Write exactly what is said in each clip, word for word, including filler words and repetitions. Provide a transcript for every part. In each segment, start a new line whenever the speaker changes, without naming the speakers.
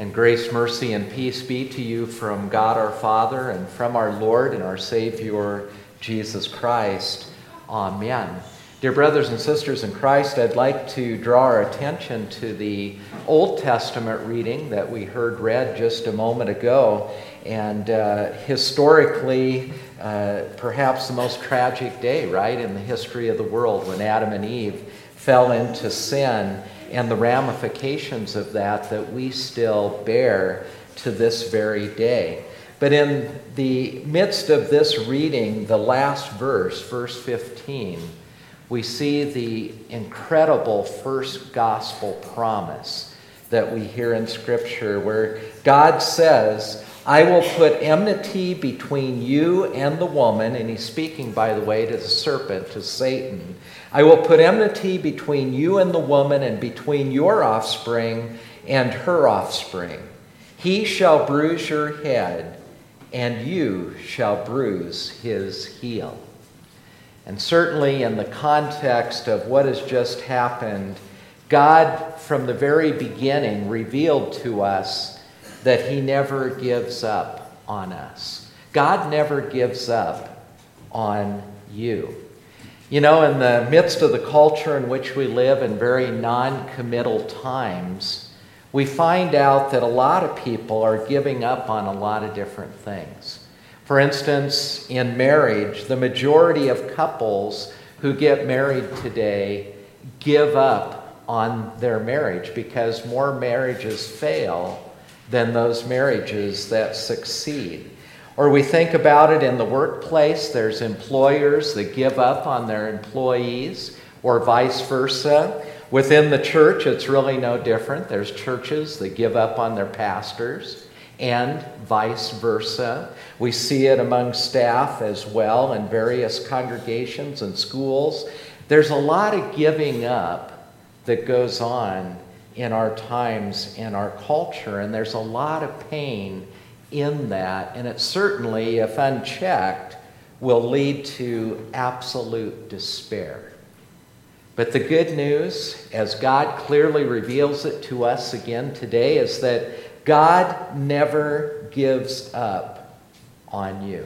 And grace, mercy, and peace be to you from God our Father and from our Lord and our Savior, Jesus Christ. Amen. Dear brothers and sisters in Christ, I'd like to draw our attention to the Old Testament reading that we heard read just a moment ago. And uh, historically, uh, perhaps the most tragic day, right, in the history of the world, when Adam and Eve fell into sin, and the ramifications of that that we still bear to this very day. But in the midst of this reading, the last verse, verse fifteen, we see the incredible first gospel promise that we hear in Scripture, where God says, I will put enmity between you and the woman, and he's speaking, by the way, to the serpent, to Satan. I will put enmity between you and the woman, and between your offspring and her offspring. He shall bruise your head, and you shall bruise his heel. And certainly in the context of what has just happened, God, from the very beginning, revealed to us that he never gives up on us. God never gives up on you. You know, in the midst of the culture in which we live in very non-committal times, we find out that a lot of people are giving up on a lot of different things. For instance, in marriage, the majority of couples who get married today give up on their marriage because more marriages fail than those marriages that succeed. Or we think about it in the workplace, there's employers that give up on their employees, or vice versa. Within the church, it's really no different. There's churches that give up on their pastors, and vice versa. We see it among staff as well in various congregations and schools. There's a lot of giving up that goes on in our times, in our culture, and there's a lot of pain in that, and it certainly, if unchecked, will lead to absolute despair. But the good news, as God clearly reveals it to us again today, is that God never gives up on you.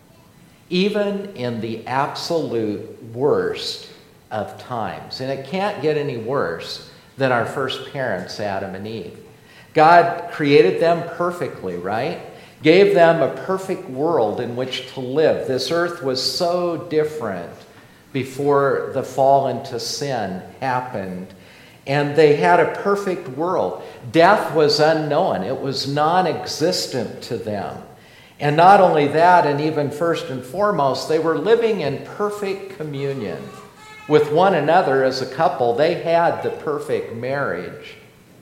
Even in the absolute worst of times. And it can't get any worse than our first parents, Adam and Eve. God created them perfectly, right? Gave them a perfect world in which to live. This earth was so different before the fall into sin happened. And they had a perfect world. Death was unknown. It was non-existent to them. And not only that, and even first and foremost, they were living in perfect communion with one another as a couple. They had the perfect marriage.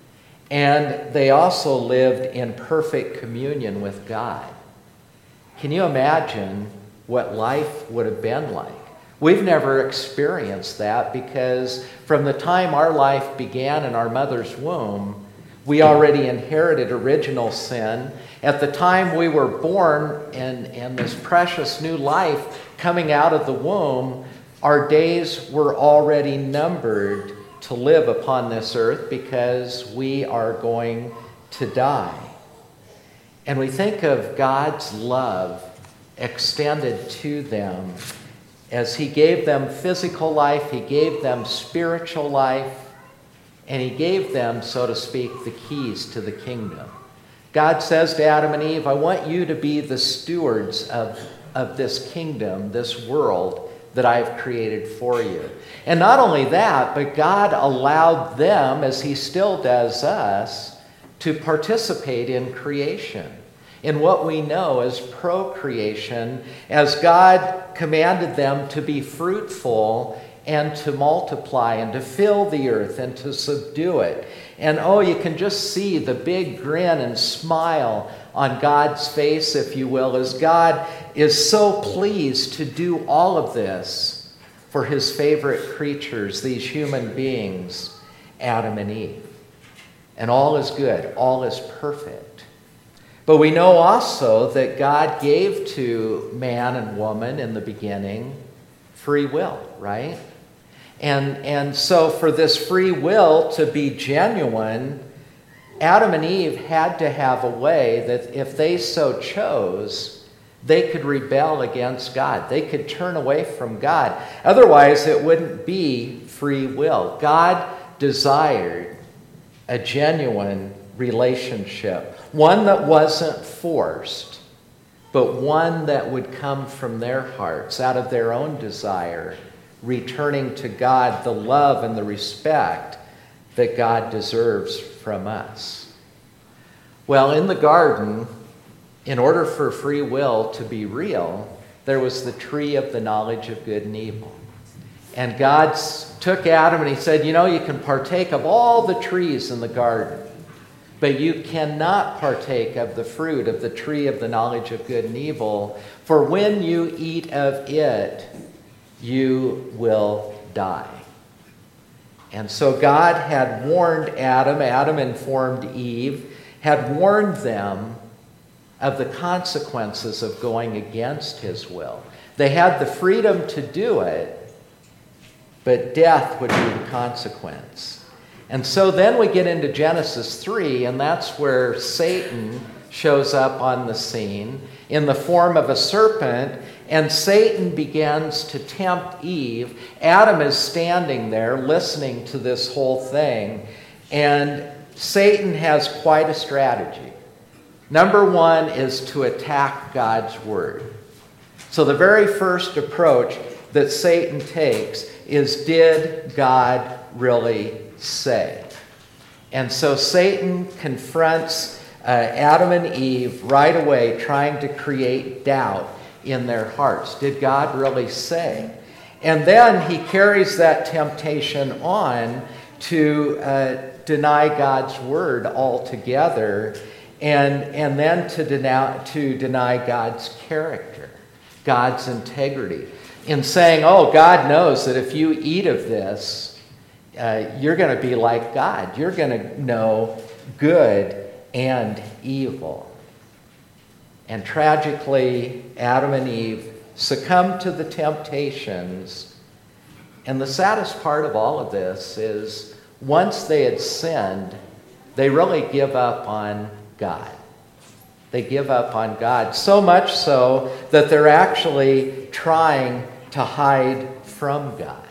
And they also lived in perfect communion with God. Can you imagine what life would have been like? We've never experienced that because from the time our life began in our mother's womb, we already inherited original sin. At the time we were born in, in this precious new life coming out of the womb, our days were already numbered to live upon this earth because we are going to die. And we think of God's love extended to them as he gave them physical life, he gave them spiritual life, and he gave them, so to speak, the keys to the kingdom. God says to Adam and Eve, I want you to be the stewards of, of this kingdom, this world that I've created for you. And not only that, but God allowed them, as he still does us, to participate in creation, in what we know as procreation, as God commanded them to be fruitful and to multiply and to fill the earth and to subdue it. And oh, you can just see the big grin and smile on God's face, if you will, as God is so pleased to do all of this for his favorite creatures, these human beings, Adam and Eve. And all is good, all is perfect. But we know also that God gave to man and woman in the beginning free will, right? And, and so for this free will to be genuine, Adam and Eve had to have a way that if they so chose, they could rebel against God. They could turn away from God. Otherwise, it wouldn't be free will. God desired a genuine relationship, one that wasn't forced, but one that would come from their hearts, out of their own desire, returning to God the love and the respect that God deserves from us. Well, in the garden, in order for free will to be real, there was the tree of the knowledge of good and evil. And God took Adam and he said, you know, you can partake of all the trees in the garden, but you cannot partake of the fruit of the tree of the knowledge of good and evil, for when you eat of it, you will die. And so God had warned Adam, Adam informed Eve, had warned them of the consequences of going against his will. They had the freedom to do it, but death would be the consequence. And so then we get into Genesis three, and that's where Satan shows up on the scene in the form of a serpent, and Satan begins to tempt Eve. Adam is standing there listening to this whole thing, and Satan has quite a strategy. Number one is to attack God's word. So the very first approach that Satan takes is, did God really say? And so Satan confronts uh, Adam and Eve right away, trying to create doubt in their hearts. Did God really say? And then he carries that temptation on to uh, deny God's word altogether, and, and then to deny, to deny God's character, God's integrity, in saying, oh, God knows that if you eat of this, uh, you're going to be like God. You're going to know good and evil. And tragically, Adam and Eve succumbed to the temptations. And the saddest part of all of this is, once they had sinned, they really give up on God. They give up on God, so much so that they're actually trying to hide from God.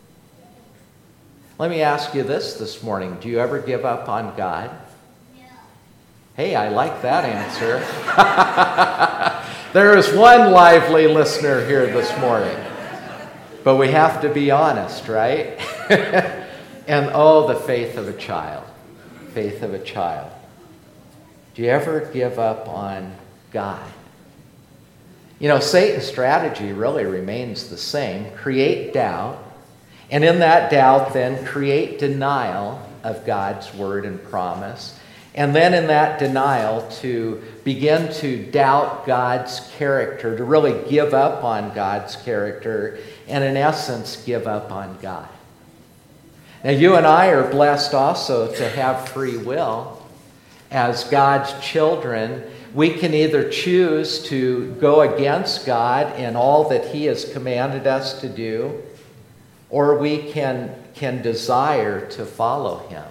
Let me ask you this this morning. Do you ever give up on God? Yeah. Hey, I like that answer. There is one lively listener here this morning. But we have to be honest, right? And oh, the faith of a child. Faith of a child. Do you ever give up on God? You know, Satan's strategy really remains the same. Create doubt. And in that doubt, then, create denial of God's word and promise. And then in that denial, to begin to doubt God's character, to really give up on God's character, and in essence, give up on God. Now, you and I are blessed also to have free will. As God's children, we can either choose to go against God in all that he has commanded us to do, or we can, can desire to follow him.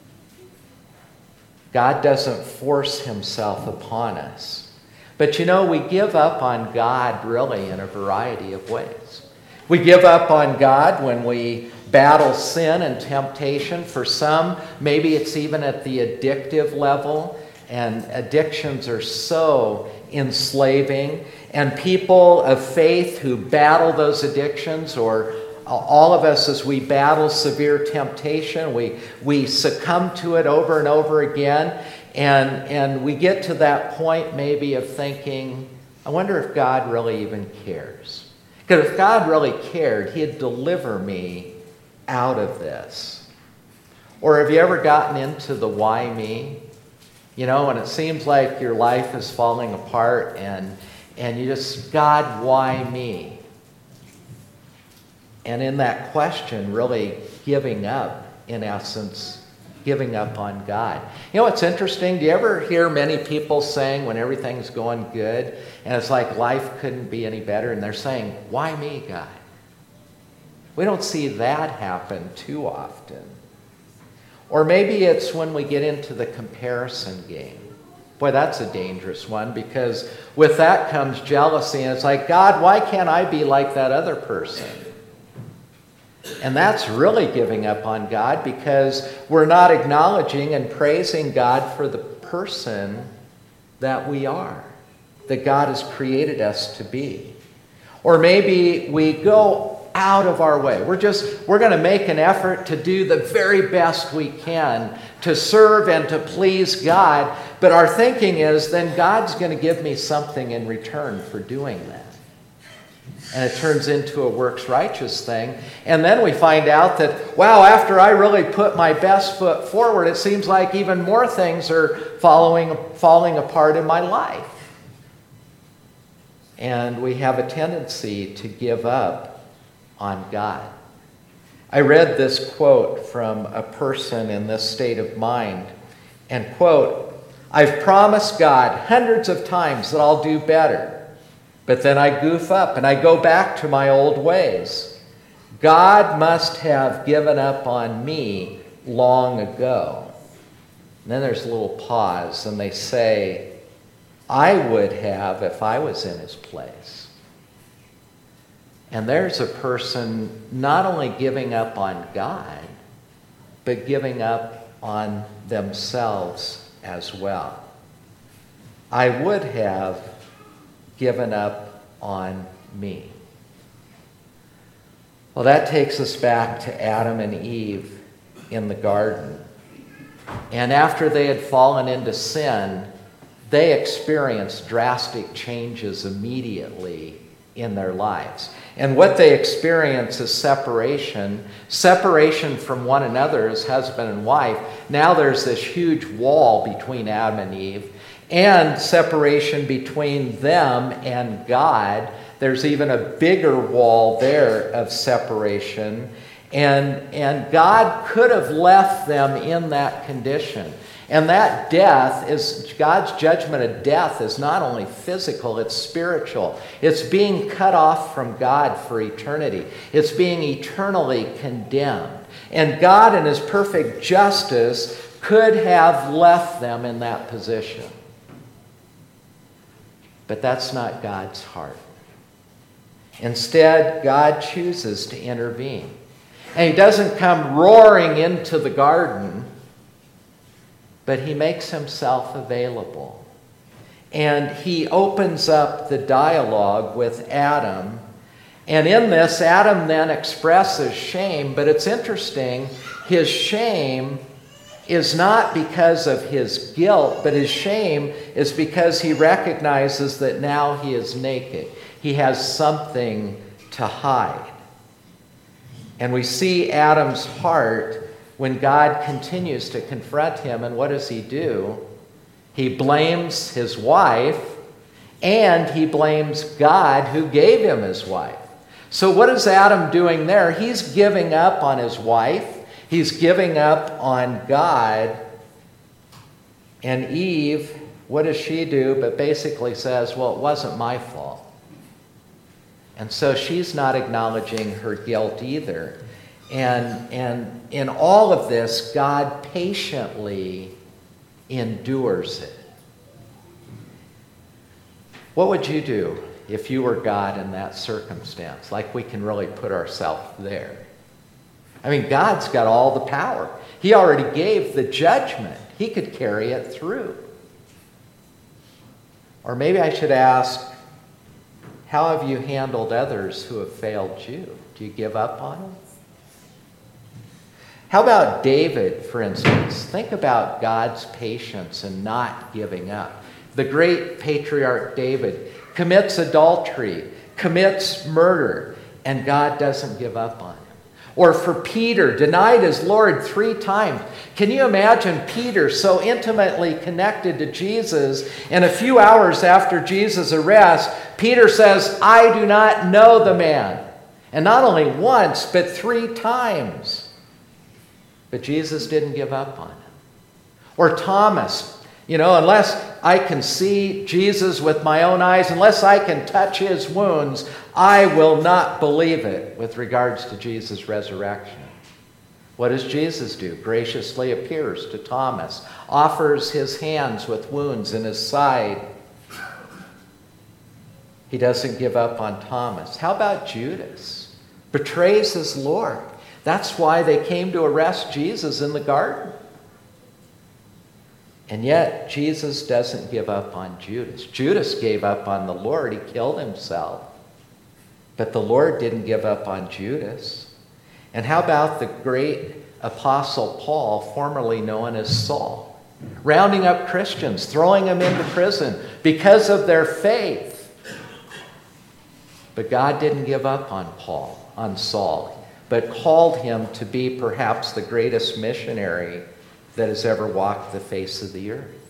God doesn't force himself upon us. But you know, we give up on God really in a variety of ways. We give up on God when we battle sin and temptation. For some, maybe it's even at the addictive level, and addictions are so enslaving. And people of faith who battle those addictions, or all of us as we battle severe temptation, we, we succumb to it over and over again, and, and we get to that point maybe of thinking, I wonder if God really even cares. Because if God really cared, he'd deliver me out of this. Or have you ever gotten into the why me? You know, and it seems like your life is falling apart, and, and you just, God, why me? And in that question, really giving up, in essence, giving up on God. You know what's interesting? Do you ever hear many people saying when everything's going good, and it's like life couldn't be any better, and they're saying, why me, God? We don't see that happen too often. Or maybe it's when we get into the comparison game. Boy, that's a dangerous one, because with that comes jealousy. And it's like, God, why can't I be like that other person? And that's really giving up on God, because we're not acknowledging and praising God for the person that we are, that God has created us to be. Or maybe we go out of our way. We're just, we're going to make an effort to do the very best we can to serve and to please God. But our thinking is, then God's going to give me something in return for doing that. And it turns into a works righteous thing. And then we find out that, wow, after I really put my best foot forward, it seems like even more things are following, falling apart in my life. And we have a tendency to give up on God. I read this quote from a person in this state of mind, and quote, "I've promised God hundreds of times that I'll do better, but then I goof up and I go back to my old ways. God must have given up on me long ago." And then there's a little pause, and they say, "I would have if I was in his place." And there's a person not only giving up on God, but giving up on themselves as well. I would have given up on me. Well, that takes us back to Adam and Eve in the garden. And after they had fallen into sin, they experienced drastic changes immediately in their lives. And what they experience is separation, separation from one another as husband and wife. Now there's this huge wall between Adam and Eve, and separation between them and God. There's even a bigger wall there of separation. And, and God could have left them in that condition. And that death is, God's judgment of death is not only physical, it's spiritual. It's being cut off from God for eternity. It's being eternally condemned. And God, in his perfect justice, could have left them in that position. But that's not God's heart. Instead, God chooses to intervene. And he doesn't come roaring into the garden, but he makes himself available. And he opens up the dialogue with Adam. And in this, Adam then expresses shame. But it's interesting, his shame is not because of his guilt, but his shame is because he recognizes that now he is naked. He has something to hide. And we see Adam's heart when God continues to confront him, and what does he do? He blames his wife, and he blames God who gave him his wife. So what is Adam doing there? He's giving up on his wife. He's giving up on God. And Eve, what does she do? But basically says, well, it wasn't my fault. And so she's not acknowledging her guilt either. And, and in all of this, God patiently endures it. What would you do if you were God in that circumstance? Like, we can really put ourselves there. I mean, God's got all the power. He already gave the judgment. He could carry it through. Or maybe I should ask, how have you handled others who have failed you? Do you give up on them? How about David, for instance? Think about God's patience and not giving up. The great patriarch David commits adultery, commits murder, and God doesn't give up on him. Or for Peter, denied his Lord three times. Can you imagine Peter so intimately connected to Jesus, and a few hours after Jesus' arrest, Peter says, I do not know the man. And not only once, but three times. But Jesus didn't give up on him. Or Thomas, you know, unless I can see Jesus with my own eyes, unless I can touch his wounds, I will not believe it with regards to Jesus' resurrection. What does Jesus do? Graciously appears to Thomas, offers his hands with wounds in his side. He doesn't give up on Thomas. How about Judas? Betrays his Lord. That's why they came to arrest Jesus in the garden. And yet, Jesus doesn't give up on Judas. Judas gave up on the Lord. He killed himself. But the Lord didn't give up on Judas. And how about the great apostle Paul, formerly known as Saul, rounding up Christians, throwing them into prison because of their faith? But God didn't give up on Paul, on Saul, but called him to be perhaps the greatest missionary that has ever walked the face of the earth.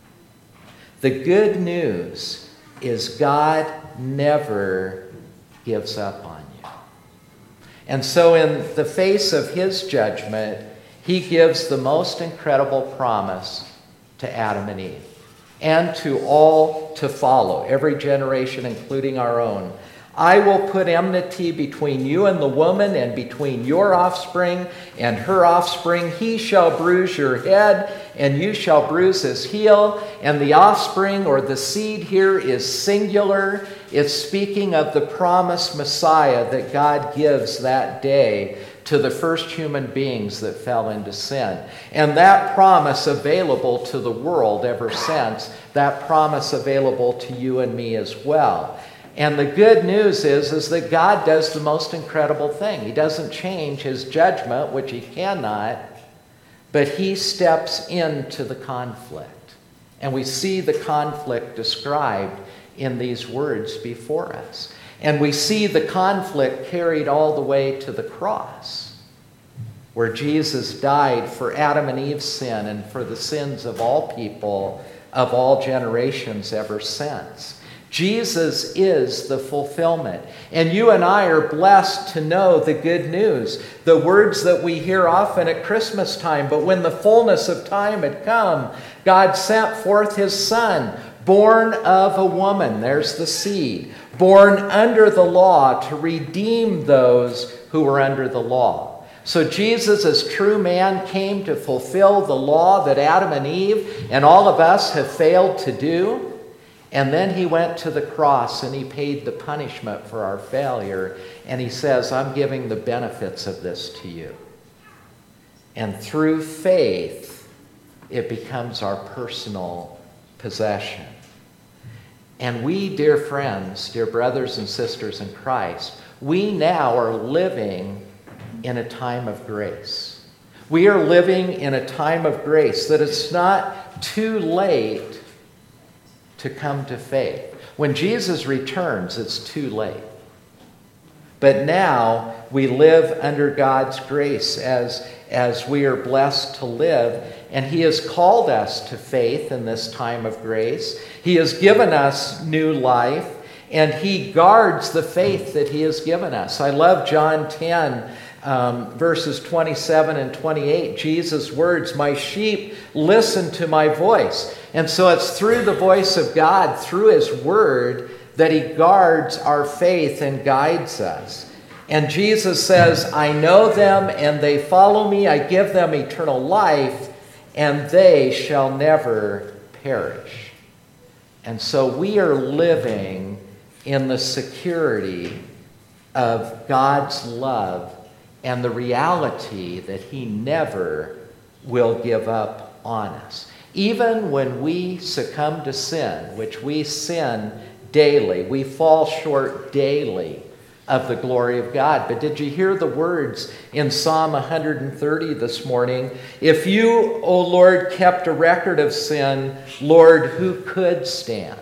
The good news is God never gives up on you. And so in the face of his judgment, he gives the most incredible promise to Adam and Eve and to all to follow, every generation, including our own. I will put enmity between you and the woman, and between your offspring and her offspring. He shall bruise your head, and you shall bruise his heel. And the offspring, or the seed here, is singular. It's speaking of the promised Messiah that God gives that day to the first human beings that fell into sin. And that promise available to the world ever since, that promise available to you and me as well. And the good news is, is that God does the most incredible thing. He doesn't change his judgment, which he cannot, but he steps into the conflict. And we see the conflict described in these words before us. And we see the conflict carried all the way to the cross, where Jesus died for Adam and Eve's sin and for the sins of all people of all generations ever since. Jesus is the fulfillment. And you and I are blessed to know the good news, the words that we hear often at Christmas time. But when the fullness of time had come, God sent forth his Son, born of a woman, there's the seed, born under the law to redeem those who were under the law. So Jesus, as true man, came to fulfill the law that Adam and Eve and all of us have failed to do. And then he went to the cross and he paid the punishment for our failure. And he says, I'm giving the benefits of this to you. And through faith, it becomes our personal possession. And we, dear friends, dear brothers and sisters in Christ, we now are living in a time of grace. We are living in a time of grace that it's not too late to come to faith. When Jesus returns, it's too late. But now we live under God's grace as, as we are blessed to live. And he has called us to faith in this time of grace. He has given us new life, and he guards the faith that he has given us. I love John ten, um, verses twenty-seven and twenty-eight. Jesus' words, my sheep listen to my voice. And so it's through the voice of God, through his word, that he guards our faith and guides us. And Jesus says, I know them and they follow me. I give them eternal life and they shall never perish. And so we are living in the security of God's love and the reality that he never will give up on us. Even when we succumb to sin, which we sin daily, we fall short daily of the glory of God. But did you hear the words in Psalm one thirty this morning? If you, O Lord, kept a record of sin, Lord, who could stand?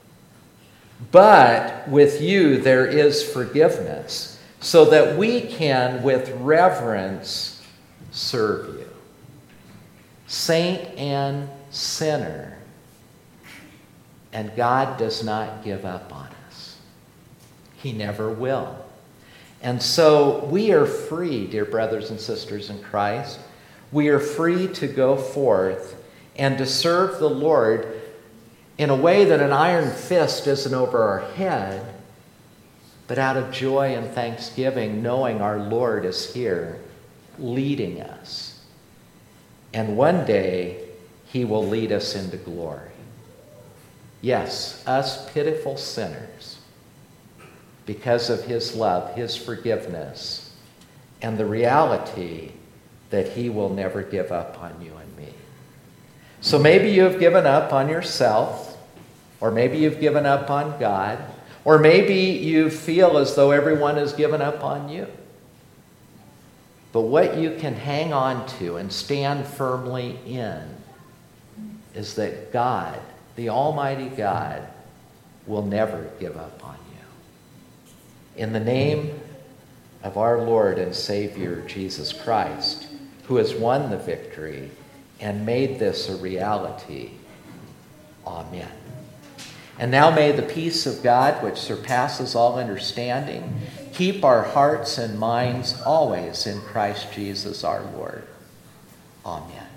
But with you there is forgiveness, so that we can with reverence serve you. Saint and sinner, and God does not give up on us. He never will. And so we are free, dear brothers and sisters in Christ. We are free to go forth and to serve the Lord in a way that an iron fist isn't over our head, but out of joy and thanksgiving, knowing our Lord is here leading us. And one day, he will lead us into glory. Yes, us pitiful sinners, because of his love, his forgiveness, and the reality that he will never give up on you and me. So maybe you have given up on yourself, or maybe you've given up on God, or maybe you feel as though everyone has given up on you. But what you can hang on to and stand firmly in is that God, the Almighty God, will never give up on you. In the name of our Lord and Savior, Jesus Christ, who has won the victory and made this a reality. Amen. And now may the peace of God, which surpasses all understanding, keep our hearts and minds always in Christ Jesus our Lord. Amen.